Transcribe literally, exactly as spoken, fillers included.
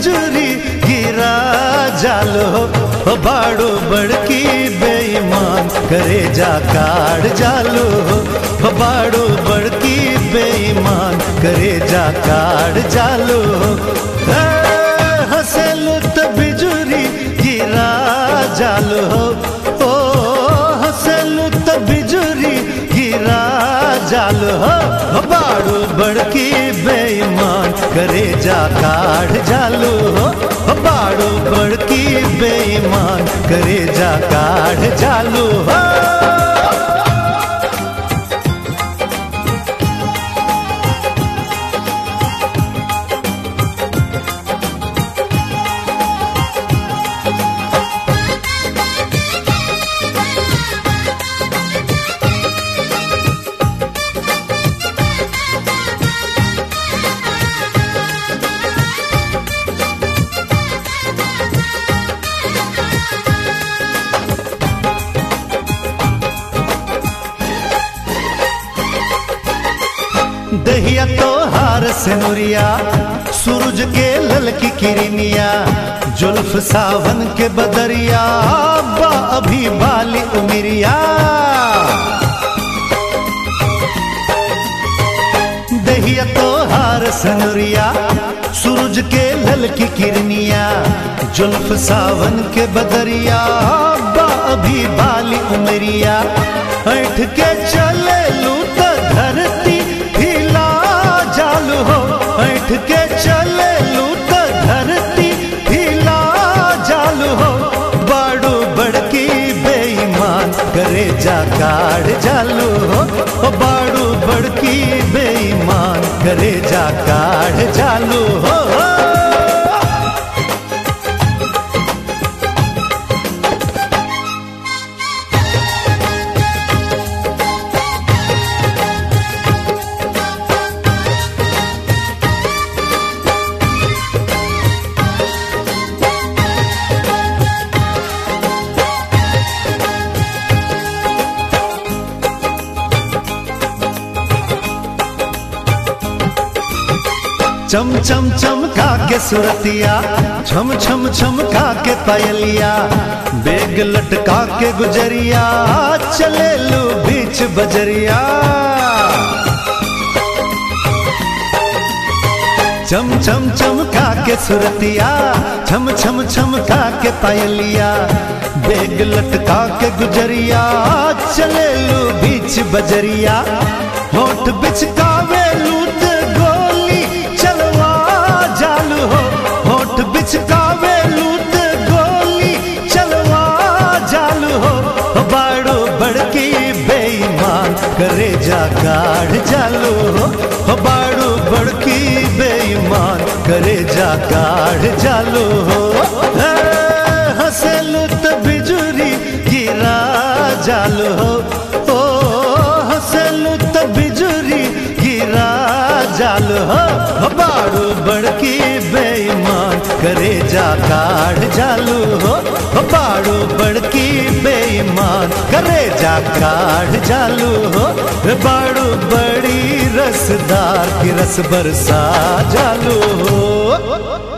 बिजुरी गिरा जालो हो बाड़ो बड़की बेईमान करे जा काढ़ जालो हो बाड़ो बड़की बेईमान करे जा काढ़ जालो हंसेलु त बिजुरी गिरा जालो ओ हंसेलु त बिजुरी गिरा जालो हो बाड़ो बड़की बेईमान करे जा काढ़ जालो हो बाड़ो बड़की बेईमान करे जा काढ़ जालो हो। दहिया तो हार सिनुरिया सूरज के ललकी किरनिया जुल्फ सावन के बदरिया बा अभी बाली उमिरिया दहिया तो हार सिनुरिया सूरज के ललकी किरनिया जुल्फ सावन के बदरिया बा अभी बाली उमिरिया ऐठ के चले लू त धरती हो ऐठ के चले लू त धरती हिला जालू हो बाड़ू बड़की बेईमान करे जा काढ़ जालू हो बाड़ू बड़की बेईमान करे जा काढ़ जालू हो। चम चम चमका के सुरतिया छम छम छमका के पायलिया बेग लटका के गुजरिया चले लू बीच बजरिया चम चम चमका के सुरतिया छम छम छमका के पायलिया बेग लटका के गुजरिया चले लू बीच बजरिया होठ बिचकावे लू होठ बिचकावे लूट गोली चलवा जालू हो बाड़ो बड़की बेईमान करे जा काढ़ जालू हो बाड़ो बड़की बेईमान करे जा काढ़ जालू हो हंसेलु त बिजुरी गिरा जालू हो ओ हंसेलु त बिजुरी गिरा जालू हो बाड़ो बड़की बेईमान करे जा काढ़ जालू हो बाड़ो बड़की बेईमान करे जा काढ़ जालू हो बाड़ो बड़ी रसदार की रस बरसा जालू हो।